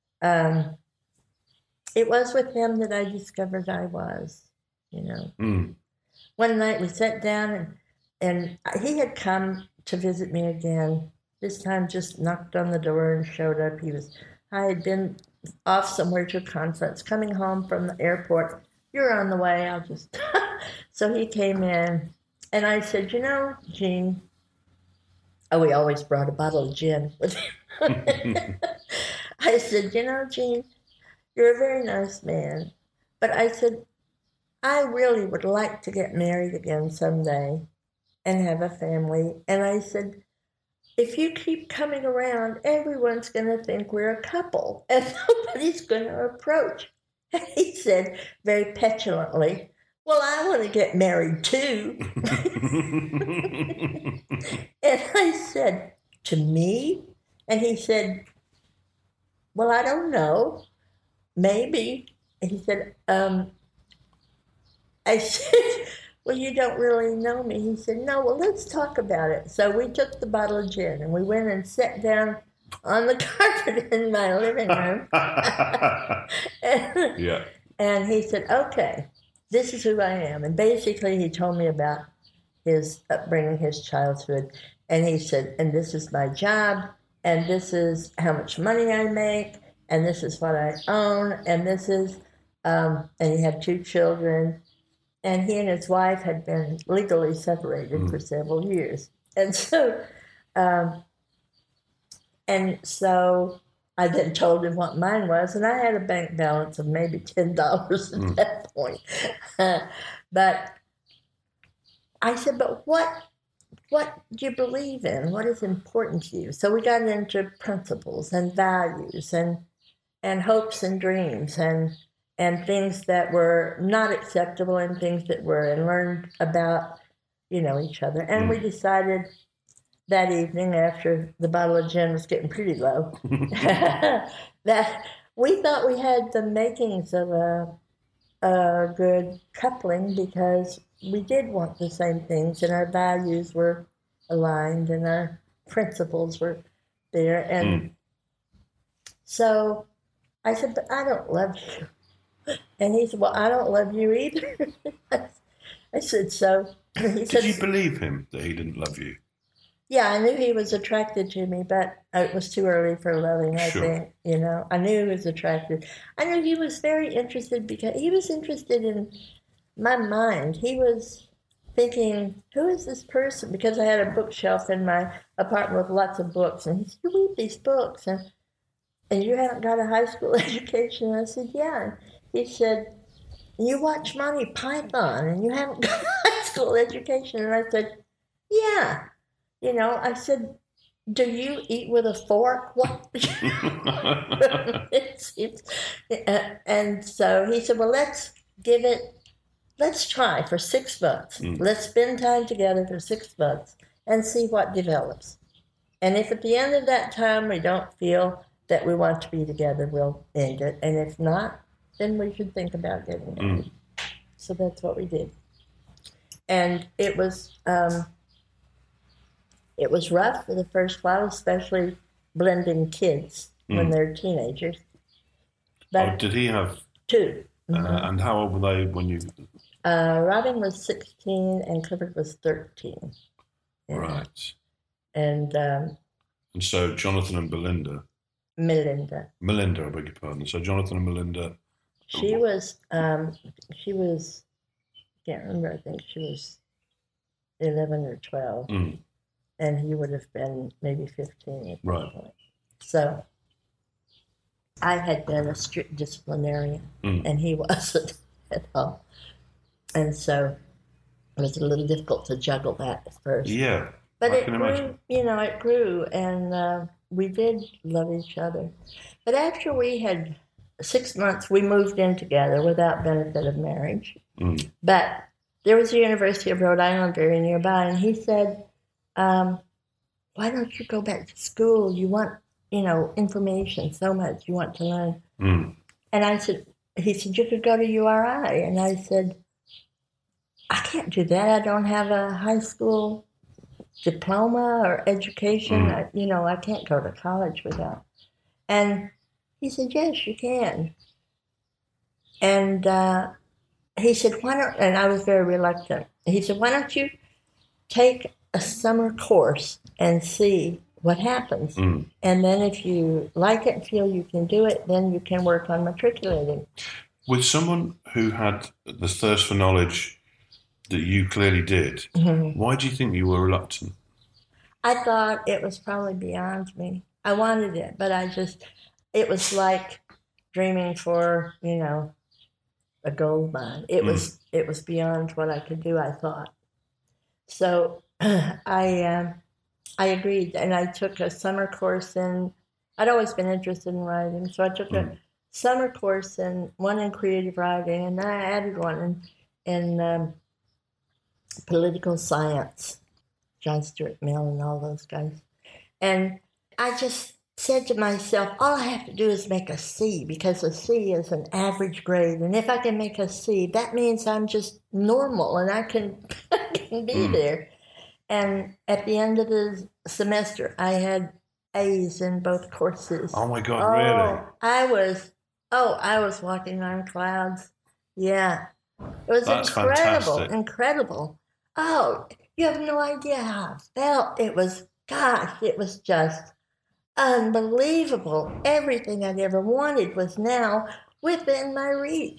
it was with him that I discovered I was, One night we sat down and he had come to visit me again. This time just knocked on the door and showed up. I had been off somewhere to a conference, coming home from the airport. You're on the way, I'll just... So he came in, and I said, Gene... Oh, we always brought a bottle of gin with him. I said, Gene, you're a very nice man. But I said, I really would like to get married again someday and have a family. And I said... If you keep coming around, everyone's going to think we're a couple, and nobody's going to approach. And he said very petulantly, well, I want to get married too. And I said, to me? And he said, well, I don't know. Maybe. And he said, I said... Well, you don't really know me. He said, no, well, let's talk about it. So we took the bottle of gin and we went and sat down on the carpet in my living room. And he said, okay, this is who I am. And basically he told me about his upbringing, his childhood. And he said, and this is my job, and this is how much money I make, and this is what I own, and this is, and he had 2 children. And he and his wife had been legally separated for several years. And so I then told him what mine was, and I had a bank balance of maybe $10 at that point. But I said, but what do you believe in? What is important to you? So we got into principles and values and hopes and dreams and things that were not acceptable and things that were, and learned about, each other. And we decided that evening, after the bottle of gin was getting pretty low, that we thought we had the makings of a good coupling, because we did want the same things, and our values were aligned, and our principles were there. And so I said, but I don't love you. And he said, well, I don't love you either. I said, so. He said, did you believe him that he didn't love you? Yeah, I knew he was attracted to me, but it was too early for loving, I think. I knew he was attracted. I knew he was very interested, because he was interested in my mind. He was thinking, who is this person? Because I had a bookshelf in my apartment with lots of books. And he said, you read these books, and you haven't got a high school education? And I said, yeah. He said, you watch Monty Python, and you haven't got a high school education? And I said, yeah. I said, do you eat with a fork? What? And so he said, well, let's try for 6 months. Let's spend time together for 6 months and see what develops. And if at the end of that time we don't feel that we want to be together, we'll end it. And if not, then we should think about getting married. So that's what we did. And it was rough for the first while, especially blending kids when they're teenagers. But did he have 2? And how old were they when you... Robin was 16 and Clifford was 13. Right. And so Jonathan and Belinda. Melinda. Melinda, I beg your pardon. So Jonathan and Melinda. She was, I can't remember, I think she was 11 or 12. And he would have been maybe 15 at that point. So I had been a strict disciplinarian, and he wasn't at all. And so it was a little difficult to juggle that at first. Yeah, but I can imagine. It grew, and we did love each other. But after we had 6 months, we moved in together without benefit of marriage. But there was the University of Rhode Island very nearby, and he said, why don't you go back to school? You want, information so much. You want to learn. And he said, you could go to URI. And I said, I can't do that. I don't have a high school diploma or education. I can't go to college without. And he said, yes, you can. And he said, why don't, and I was very reluctant. He said, why don't you take a summer course and see what happens? And then if you like it and feel you can do it, then you can work on matriculating. With someone who had the thirst for knowledge that you clearly did, why do you think you were reluctant? I thought it was probably beyond me. I wanted it, but it was like dreaming for, a gold mine. It was beyond what I could do, I thought. So I agreed, and I took a summer course I'd always been interested in writing, so I took a summer course one in creative writing, and then I added one in political science, John Stuart Mill and all those guys. And I just said to myself, all I have to do is make a C, because a C is an average grade. And if I can make a C, that means I'm just normal and I can be there. And at the end of the semester, I had A's in both courses. Oh, my God, really? I was walking on clouds. Yeah. It was incredible. Oh, you have no idea how I felt. It was just unbelievable. Everything I'd ever wanted was now within my reach,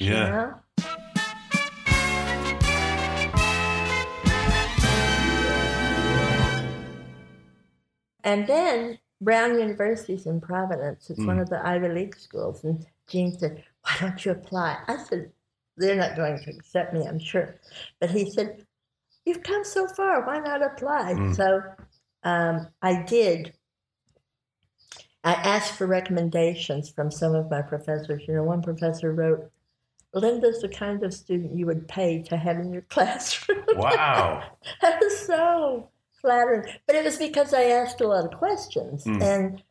And then Brown University's in Providence. It's one of the Ivy League schools. And Gene said, why don't you apply? I said, they're not going to accept me, I'm sure. But he said, you've come so far, why not apply? So I did. I asked for recommendations from some of my professors. One professor wrote, Linda's the kind of student you would pay to have in your classroom. Wow. That was so flattering. But it was because I asked a lot of questions. And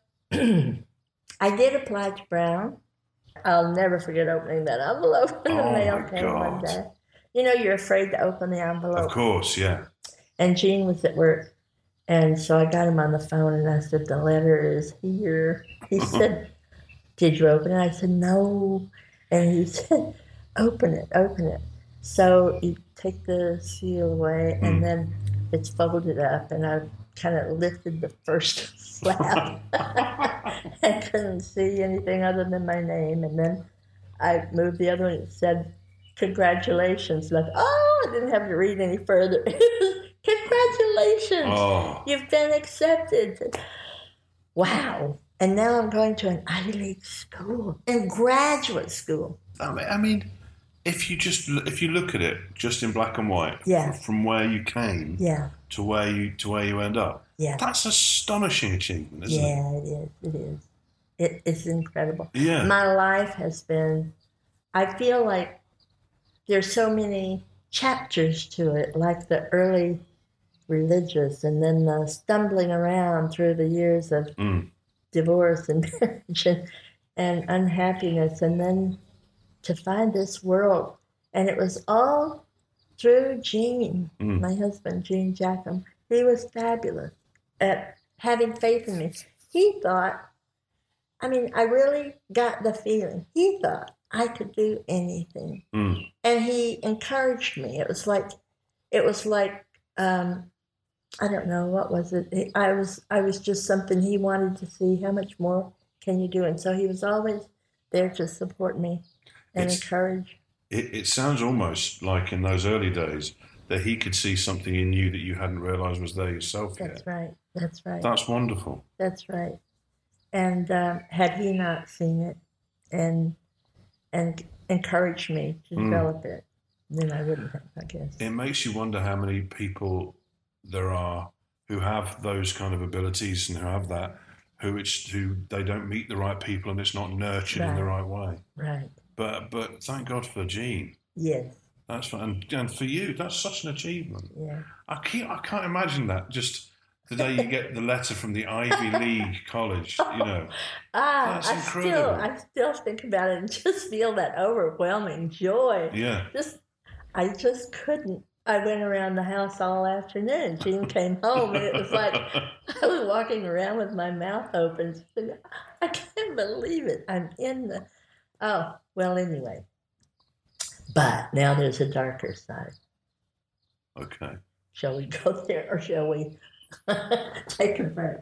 I did apply to Brown. I'll never forget opening that envelope when the mail came one day. You're afraid to open the envelope. Of course, yeah. And Gene was at work. And so I got him on the phone and I said, the letter is here. He said, did you open it? I said, no. And he said, open it. So you take the seal away and then it's folded up, and I kind of lifted the first flap. I couldn't see anything other than my name. And then I moved the other one. It said, congratulations. Like, I didn't have to read any further. Congratulations. You've been accepted. Wow. And now I'm going to an Ivy League school and graduate school. I mean, if you look at it just in black and white, from where you came to where you end up, that's astonishing achievement, isn't it? Yeah, it is. It's incredible. Yeah. My life has been, I feel like there's so many chapters to it, like the early religious and then the stumbling around through the years of divorce and marriage and unhappiness, and then to find this world. And it was all through Gene, my husband, Gene Jackham. He was fabulous at having faith in me. He thought, I really got the feeling, he thought I could do anything. And he encouraged me. It was like I don't know, what was it? I was just something he wanted to see. How much more can you do? And so he was always there to support me and encourage. It sounds almost like in those early days that he could see something in you that you hadn't realised was there yourself yet. That's right. That's right. That's wonderful. That's right. And had he not seen it and encouraged me to develop it, then I wouldn't have, I guess. It makes you wonder how many people there are who have those kind of abilities and who have that, who they don't meet the right people and it's not nurtured in the right way. Right. But thank God for Jean. Yes. That's fun. And for you, that's such an achievement. Yeah. I can't imagine that. Just the day you get the letter from the Ivy League college, that's incredible. I still think about it and just feel that overwhelming joy. Yeah. I just couldn't. I went around the house all afternoon. Jean came home, and it was like I was walking around with my mouth open. I can't believe it. I'm in the... Oh, well, anyway. But now there's a darker side. Okay. Shall we go there, or shall we take a break?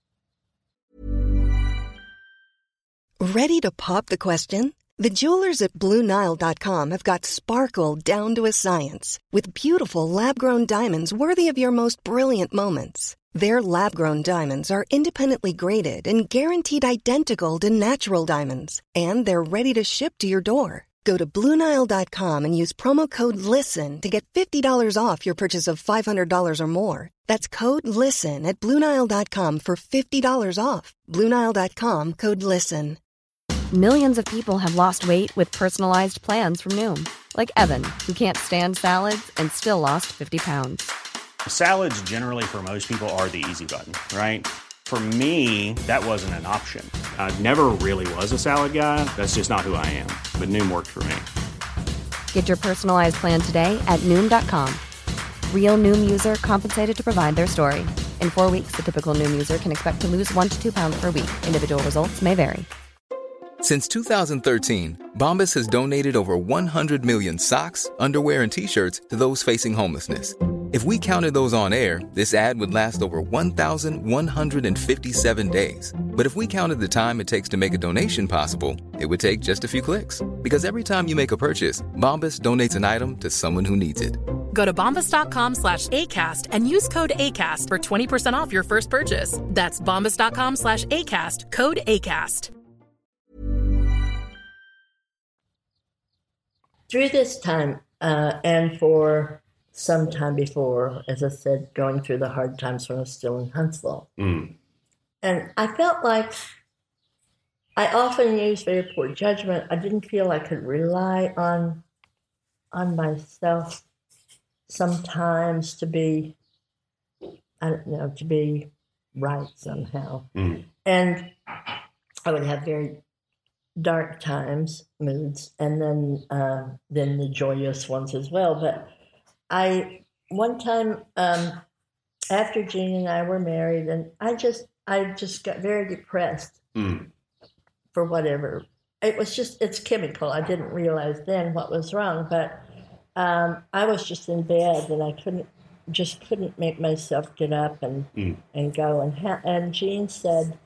Ready to pop the question? The jewelers at BlueNile.com have got sparkle down to a science with beautiful lab-grown diamonds worthy of your most brilliant moments. Their lab-grown diamonds are independently graded and guaranteed identical to natural diamonds, and they're ready to ship to your door. Go to BlueNile.com and use promo code LISTEN to get $50 off your purchase of $500 or more. That's code LISTEN at BlueNile.com for $50 off. BlueNile.com, code LISTEN. Millions of people have lost weight with personalized plans from Noom. Like Evan, who can't stand salads and still lost 50 pounds. Salads generally for most people are the easy button, right? For me, that wasn't an option. I never really was a salad guy. That's just not who I am. But Noom worked for me. Get your personalized plan today at Noom.com. Real Noom user compensated to provide their story. In 4 weeks, the typical Noom user can expect to lose 1 to 2 pounds per week. Individual results may vary. Since 2013, Bombas has donated over 100 million socks, underwear, and T-shirts to those facing homelessness. If we counted those on air, this ad would last over 1,157 days. But if we counted the time it takes to make a donation possible, it would take just a few clicks. Because every time you make a purchase, Bombas donates an item to someone who needs it. Go to bombas.com/ACAST and use code ACAST for 20% off your first purchase. That's bombas.com/ACAST, code ACAST. Through this time, and for some time before, as I said, going through the hard times when I was still in Huntsville. And I felt like I often used very poor judgment. I didn't feel I could rely on myself sometimes to be, to be right somehow. And I would have very dark times, moods, and then the joyous ones as well. But one time after Jean and I were married, and I just got very depressed for whatever. It's chemical. I didn't realize then what was wrong, but I was just in bed and I couldn't make myself get up and go. And Jean said,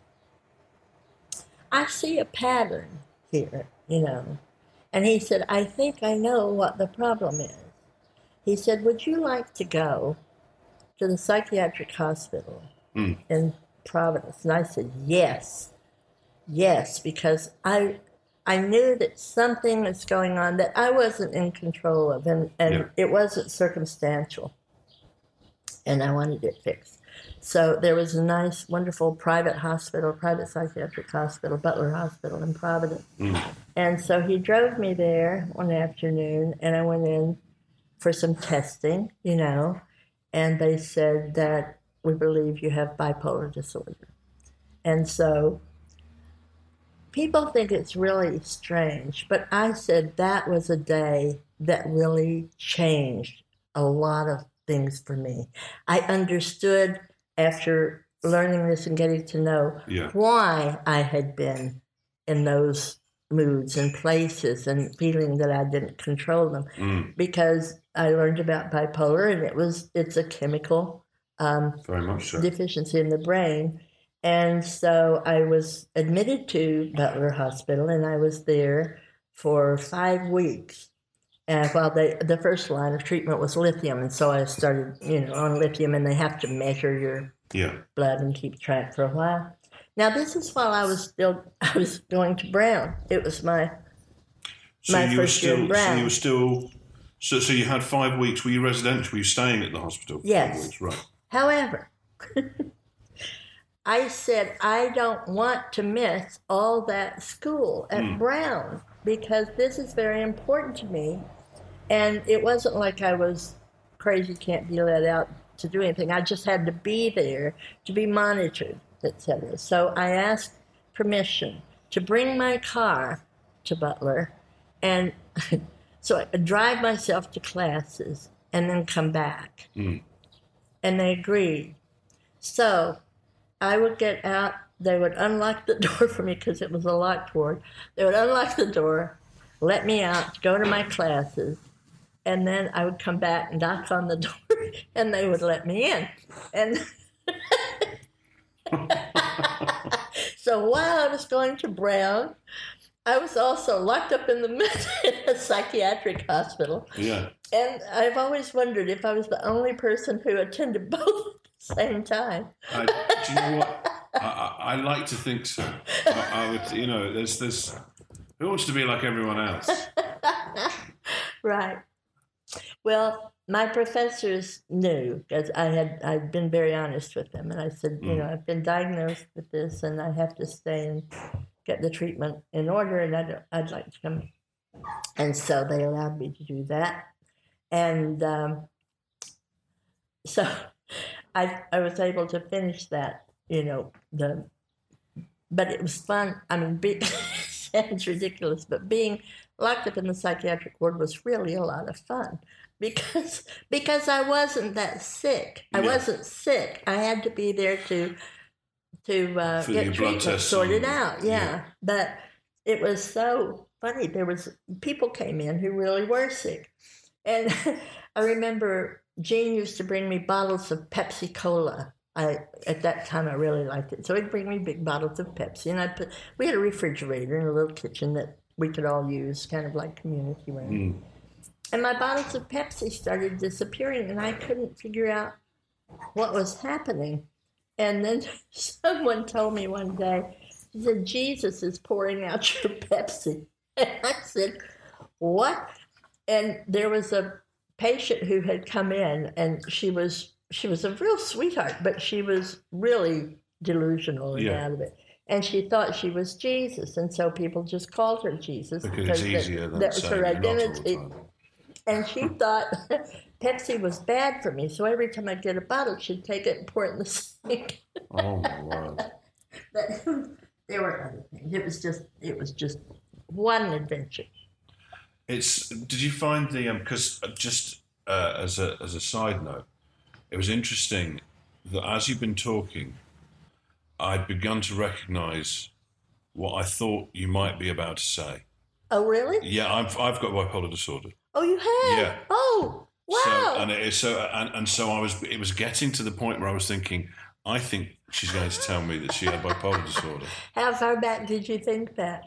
I see a pattern here, And he said, I think I know what the problem is. He said, would you like to go to the psychiatric hospital in Providence? And I said, yes, because I knew that something was going on that I wasn't in control of, and it wasn't circumstantial, and I wanted it fixed. So there was a nice, wonderful private psychiatric hospital, Butler Hospital in Providence. And so he drove me there one afternoon, and I went in for some testing, and they said that we believe you have bipolar disorder. And so people think it's really strange, but I said that was a day that really changed a lot of things for me. I understood after learning this and getting to know why I had been in those moods and places and feeling that I didn't control them, because I learned about bipolar, and it's a chemical Very much so. deficiency in the brain. And so I was admitted to Butler Hospital, and I was there for 5 weeks. And while the first line of treatment was lithium, and so I started, on lithium, and they have to measure your blood and keep track for a while. Now, this is while I was going to Brown. It was my first year in Brown. So you had 5 weeks. Were you residential? Were you staying at the hospital? Yes. 5 weeks, right. However, I said I don't want to miss all that school at Brown because this is very important to me. And it wasn't like I was crazy, can't be let out to do anything. I just had to be there to be monitored, etc. So I asked permission to bring my car to Butler, and so I could drive myself to classes and then come back. And they agreed. So I would get out. They would unlock the door for me because it was a locked ward. They would unlock the door, let me out, go to my classes, and then I would come back and knock on the door, and they would let me in. And so while I was going to Brown, I was also locked up in a psychiatric hospital. Yeah. And I've always wondered if I was the only person who attended both at the same time. Do you know what? I like to think so. I would, there's who wants to be like everyone else? Right. Well, my professors knew because I'd been very honest with them, and I said, I've been diagnosed with this, and I have to stay and get the treatment in order, and I'd like to come. And so they allowed me to do that, and so I was able to finish that. But it was fun. I mean, it sounds ridiculous, but being locked up in the psychiatric ward was really a lot of fun because I wasn't that sick. I wasn't sick. I had to be there to get treatment sorted out. Yeah, but it was so funny. People came in who really were sick, and I remember Gene used to bring me bottles of Pepsi Cola. At that time, I really liked it. So he'd bring me big bottles of Pepsi, and we had a refrigerator in a little kitchen that we could all use, kind of like community room. And my bottles of Pepsi started disappearing, and I couldn't figure out what was happening. And then someone told me one day, he said, Jesus is pouring out your Pepsi. And I said, what? And there was a patient who had come in, and she was a real sweetheart, but she was really delusional and out of it. And she thought she was Jesus, and so people just called her Jesus because it's easier than that was her identity. And she thought Pepsi was bad for me, so every time I'd get a bottle, she'd take it and pour it in the sink. Oh my word! But there were other things. It was just one adventure. Did you find because just as a side note, it was interesting that as you've been talking, I'd begun to recognise what I thought you might be about to say. Oh, really? Yeah, I've got bipolar disorder. Oh, you have? Yeah. Oh, wow. So it was getting to the point where I was thinking, I think she's going to tell me that she had bipolar disorder. How far back did you think that?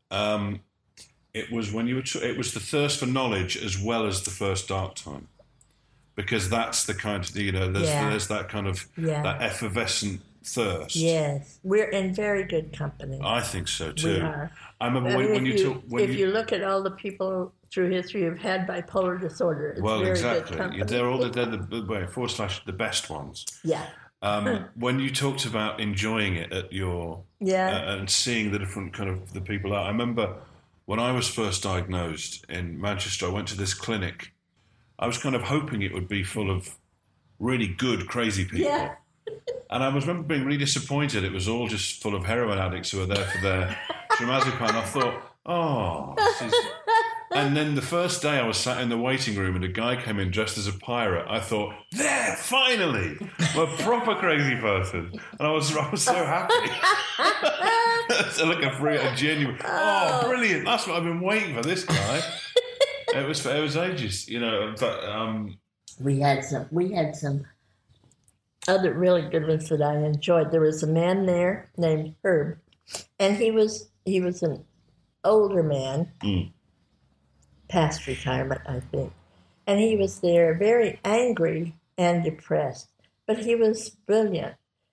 It was when you were. It was the thirst for knowledge as well as the first dark time. Because that's the kind of, there's that kind of, that effervescent thirst. Yes. We're in very good company. I think so, too. We are. I remember when you look at all the people through history who've had bipolar disorder, it's very good company. They're all the best ones. Yeah. When you talked about enjoying it at your... and seeing the different kind of the people out. I remember when I was first diagnosed in Manchester, I went to this clinic. I was kind of hoping it would be full of really good, crazy people. Yeah. And I remember being really disappointed. It was all just full of heroin addicts who were there for their trimazepam. I thought, this is... And then the first day I was sat in the waiting room and a guy came in dressed as a pirate. I thought, there, finally, I'm a proper crazy person. And I was so happy. So look, a genuine, brilliant. That's what I've been waiting for, this guy. It was ages, but we had some other really good ones that I enjoyed. There was a man there named Herb, and he was an older man, past retirement, I think. And he was there very angry and depressed, but he was brilliant.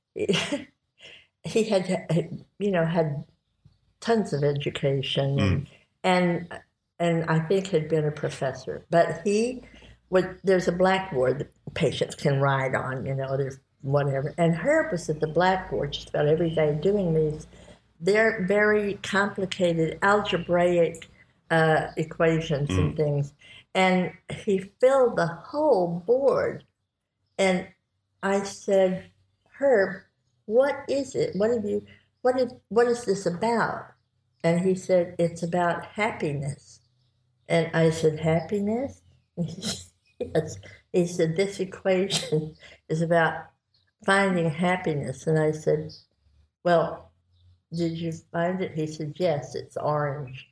He had tons of education and I think had been a professor. But there's a blackboard that patients can write on, there's whatever. And Herb was at the blackboard just about every day doing these. They're very complicated algebraic equations and things. And he filled the whole board. And I said, Herb, what is it? What is this about? And he said, it's about happiness. And I said, happiness? Yes. He said, this equation is about finding happiness. And I said, well, did you find it? He said, yes, it's orange.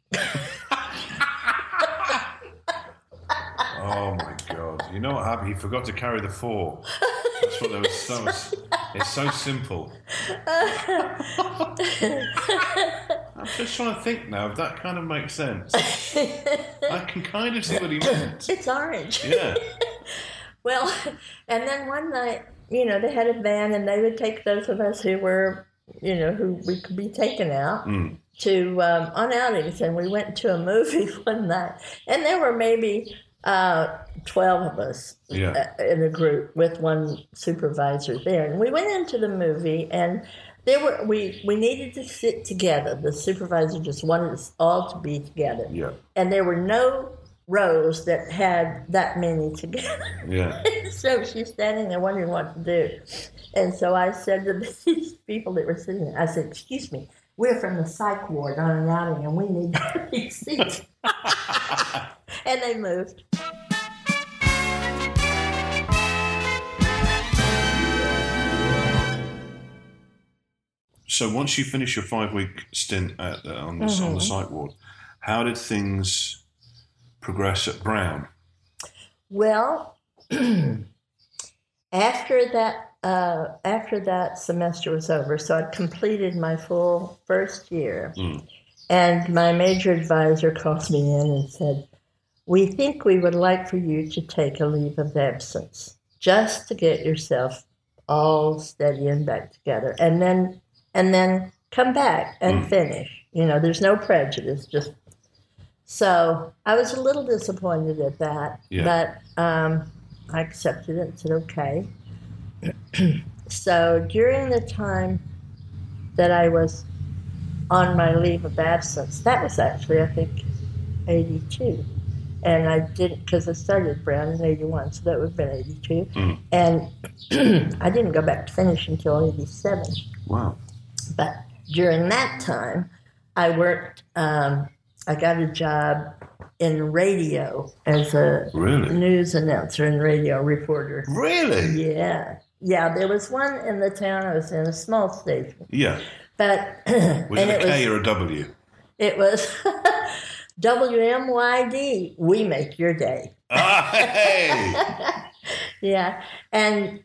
Oh my God! You know what happened? He forgot to carry the 4. That's what there was. It's so simple. I'm just trying to think now if that kind of makes sense. I can kind of see what he meant. It's orange. Yeah. Well, and then one night, they had a van, and they would take those of us who were, who we could be taken out to on outings, and we went to a movie one night, and there were maybe 12 of us in a group with one supervisor there. And we went into the movie, and we needed to sit together. The supervisor just wanted us all to be together. Yeah. And there were no rows that had that many together. Yeah. So she's standing there wondering what to do. And so I said to these people that were sitting there, I said, excuse me, we're from the psych ward on an outing, and we need these seats. And they moved. So once you finished your 5-week stint on the psych ward, how did things progress at Brown? Well, after that semester was over, so I'd completed my full first year, and my major advisor called me in and said, we think we would like for you to take a leave of absence just to get yourself all steady and back together, and then come back and finish. There's no prejudice. So I was a little disappointed at that, but I accepted it and said, okay. So during the time that I was on my leave of absence, that was actually, I think, 82. And I didn't, because I started Brown in 81, so that would have been 82. And I didn't go back to finish until 87. Wow. But during that time, I worked, I got a job in radio as a news announcer and radio reporter. Really? Yeah. Yeah, there was one in the town I was in, a small station. Yeah. But was it a K or a W? It was WMYD, we make your day. Hey! Yeah, and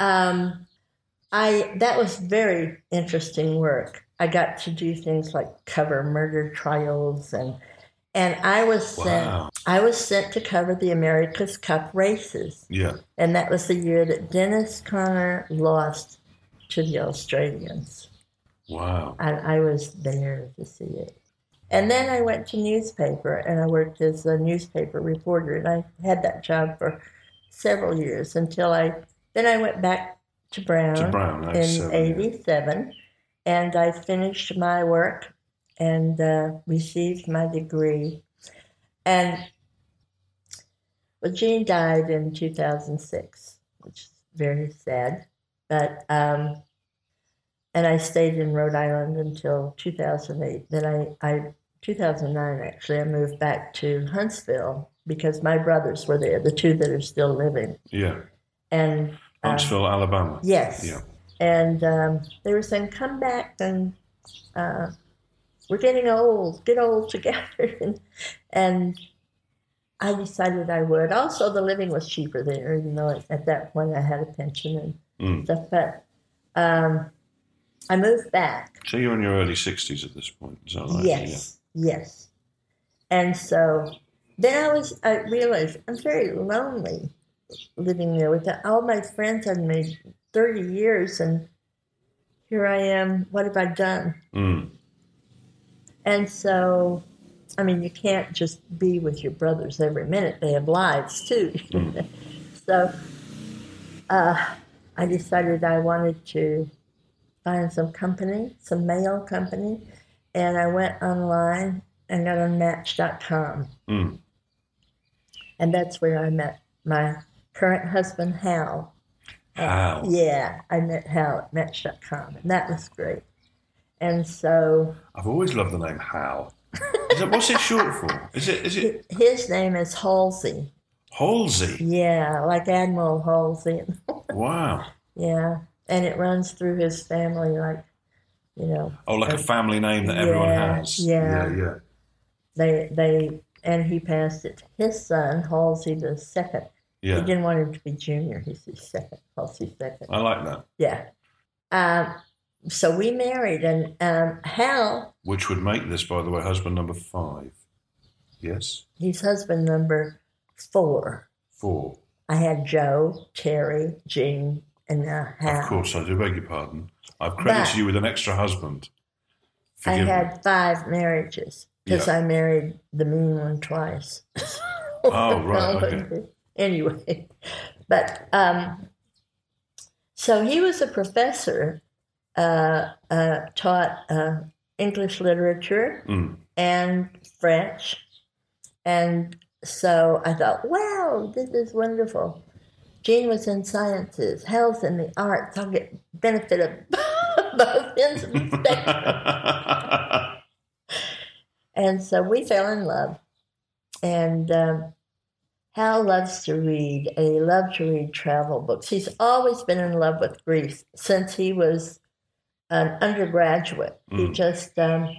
that was very interesting work. I got to do things like cover murder trials, and I was sent to cover the America's Cup races. Yeah, and that was the year that Dennis Conner lost to the Australians. Wow! And I was there to see it. And then I went to newspaper, and I worked as a newspaper reporter, and I had that job for several years until I went back to Brown in 87, and I finished my work and received my degree. And Jean died in 2006, which is very sad, but and I stayed in Rhode Island until 2008. Then 2009 actually, I moved back to Huntsville because my brothers were there, the two that are still living. Yeah. And Huntsville, Alabama. Yes. Yeah. And they were saying, come back, and we're getting old, get old together. and I decided I would. Also, the living was cheaper there, even though at that point I had a pension. stuff. But I moved back. So you're in your early 60s at this point, is that right? Yes, yes. And so then I realized I'm very lonely living there with all my friends I'd made 30 years, and here I am. What have I done? And so, I mean, you can't just be with your brothers every minute. They have lives, too. So I decided I wanted to find some company, some mail company, and I went online and got on Match.com. And that's where I met my current husband, Hal. Hal? Yeah, I met Hal at Match.com, and that was great. And so... I've always loved the name Hal. What's it short for? Is it? His name is Halsey. Halsey? Yeah, like Admiral Halsey. Wow. Yeah, and it runs through his family, like, you know. Oh, like a family name that everyone has. Yeah. And he passed it to his son, Halsey the second. Yeah. He didn't want him to be junior. He's his second, Halsey second. I like that. Yeah. So we married, and Hal... Which would make this, by the way, husband number 5. Yes? He's husband number 4. 4. I had Joe, Terry, Jean, and now Hal. Of course, I do beg your pardon. I've credited you with an extra husband. Forgive I had 5 marriages, because I married the mean one twice. Oh, right, okay. Anyway, but so he was a professor, taught English literature and French, and so I thought, wow, this is wonderful. Jean was in sciences, Hal's in the arts. I'll get benefit of both ends of the spectrum. And so we fell in love, and Hal loves to read, and he loved to read travel books. He's always been in love with Greece since he was an undergraduate. He just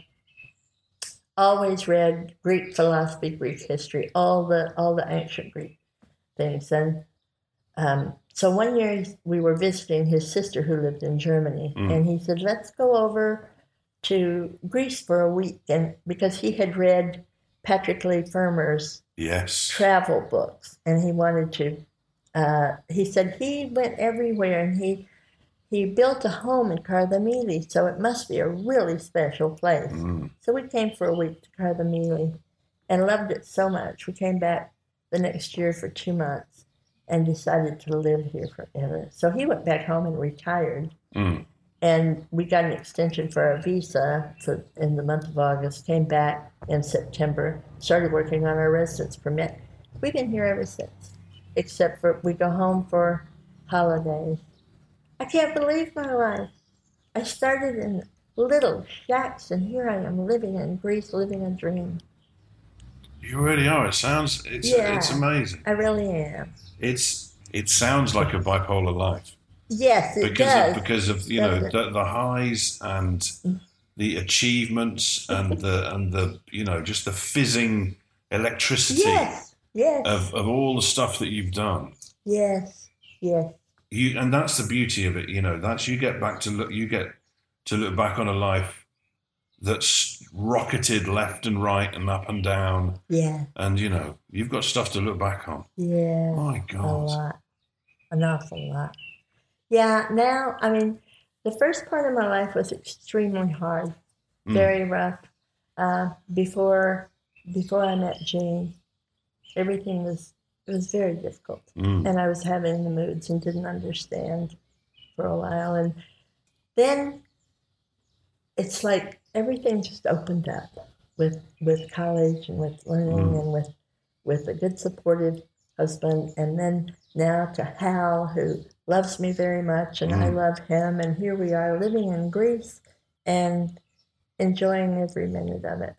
always read Greek philosophy, Greek history, all the ancient Greek things. And so one year we were visiting his sister who lived in Germany, and he said, let's go over to Greece for a week, and because he had read Patrick Leigh Fermor's travel books, and he wanted to. He said he went everywhere, and he built a home in Cardamili, so it must be a really special place. So we came for a week to Cardamili and loved it so much. We came back the next year for 2 months and decided to live here forever. So he went back home and retired. And we got an extension for our visa in the month of August, came back in September, started working on our residence permit. We've been here ever since, except for we go home for holidays. I can't believe my life. I started in little shacks, and here I am living in Greece, living a dream. You really are. It's amazing. I really am. It sounds like a bipolar life. Yes, it does. Because of the highs and the achievements and the just the fizzing electricity of all the stuff that you've done. Yes. And that's the beauty of it. That's you get to look back on a life that's rocketed left and right and up and down. Yeah. And you've got stuff to look back on. Yeah. My God. A lot. An awful lot. Yeah, now, I mean, the first part of my life was extremely hard, very rough. Before I met Jean, everything was very difficult. And I was having the moods and didn't understand for a while. And then it's like everything just opened up with college and with learning and with a good supportive husband. And then now to Hal, who loves me very much, and I love him. And here we are living in Greece and enjoying every minute of it.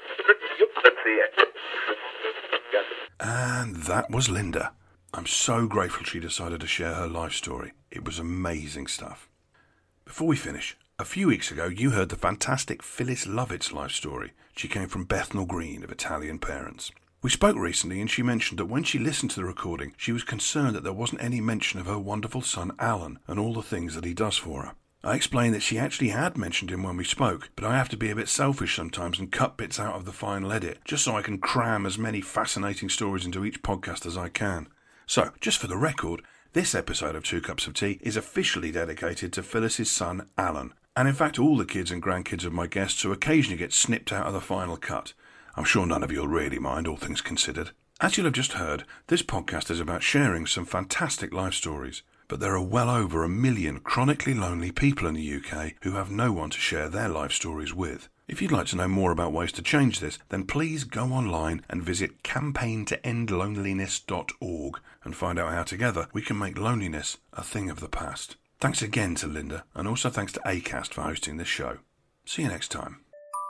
And that was Linda. I'm so grateful she decided to share her life story. It was amazing stuff. Before we finish, a few weeks ago you heard the fantastic Phyllis Lovett's life story. She came from Bethnal Green of Italian parents. We spoke recently and she mentioned that when she listened to the recording, she was concerned that there wasn't any mention of her wonderful son Alan and all the things that he does for her. I explained that she actually had mentioned him when we spoke, but I have to be a bit selfish sometimes and cut bits out of the final edit, just so I can cram as many fascinating stories into each podcast as I can. So, just for the record, this episode of 2 Cups of Tea is officially dedicated to Phyllis's son Alan, and in fact all the kids and grandkids of my guests who occasionally get snipped out of the final cut. I'm sure none of you'll really mind, all things considered. As you'll have just heard, this podcast is about sharing some fantastic life stories. But there are well over 1 million chronically lonely people in the UK who have no one to share their life stories with. If you'd like to know more about ways to change this, then please go online and visit campaigntoendloneliness.org and find out how together we can make loneliness a thing of the past. Thanks again to Linda, and also thanks to Acast for hosting this show. See you next time.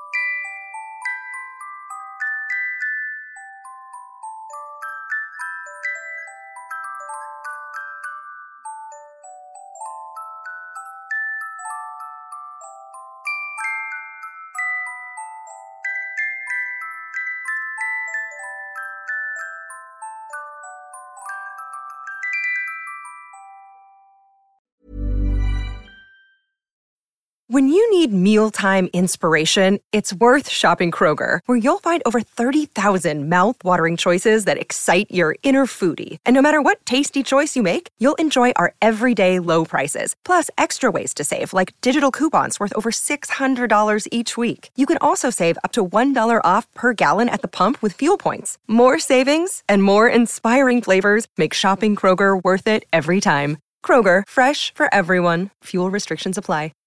When you need mealtime inspiration, it's worth shopping Kroger, where you'll find over 30,000 mouth-watering choices that excite your inner foodie. And no matter what tasty choice you make, you'll enjoy our everyday low prices, plus extra ways to save, like digital coupons worth over $600 each week. You can also save up to $1 off per gallon at the pump with fuel points. More savings and more inspiring flavors make shopping Kroger worth it every time. Kroger, fresh for everyone. Fuel restrictions apply.